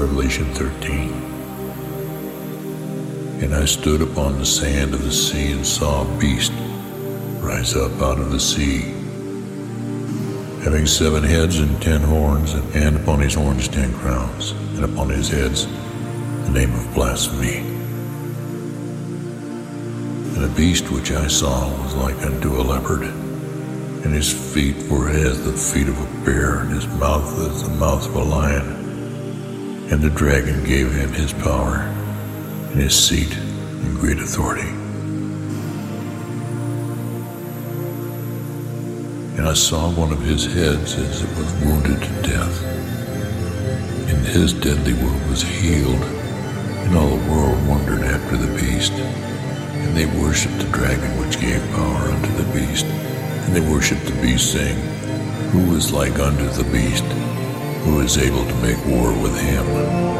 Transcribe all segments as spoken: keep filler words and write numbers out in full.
Revelation thirteen. And I stood upon the sand of the sea and saw a beast rise up out of the sea, having seven heads and ten horns, and upon his horns ten crowns, and upon his heads the name of blasphemy. And the beast which I saw was like unto a leopard, and his feet were as the feet of a bear, and his mouth as the mouth of a lion. And the dragon gave him his power, and his seat, and great authority. And I saw one of his heads as it was wounded to death, and his deadly wound was healed, and all the world wondered after the beast. And they worshipped the dragon which gave power unto the beast, and they worshipped the beast, saying, Who is like unto the beast? Who is able to make war with him?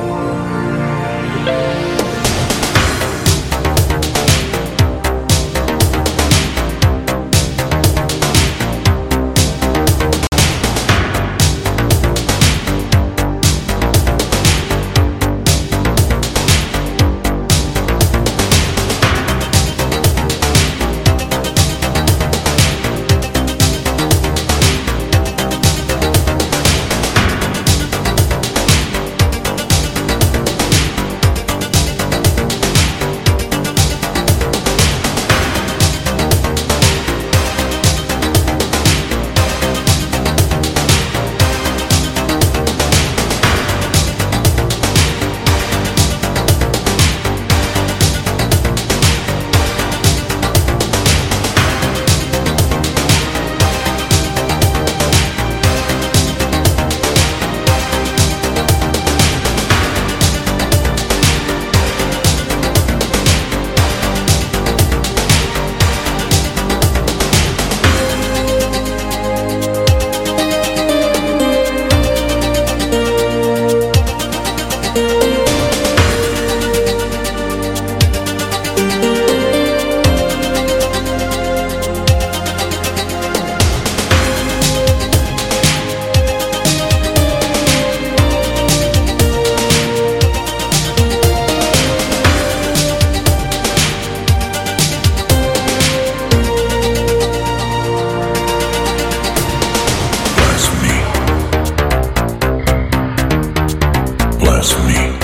Blasphemy.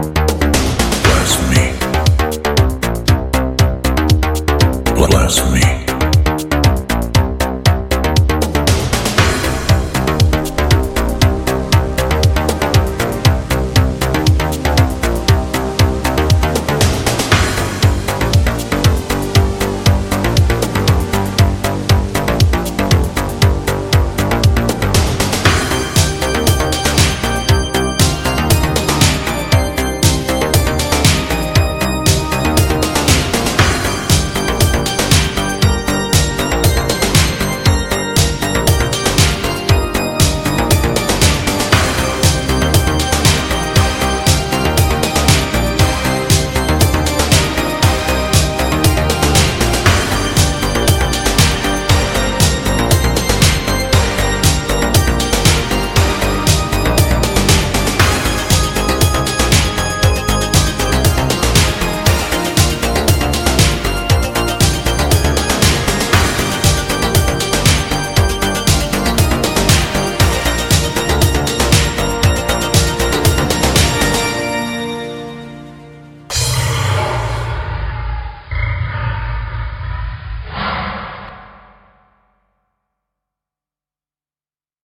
Blasphemy. Blasphemy.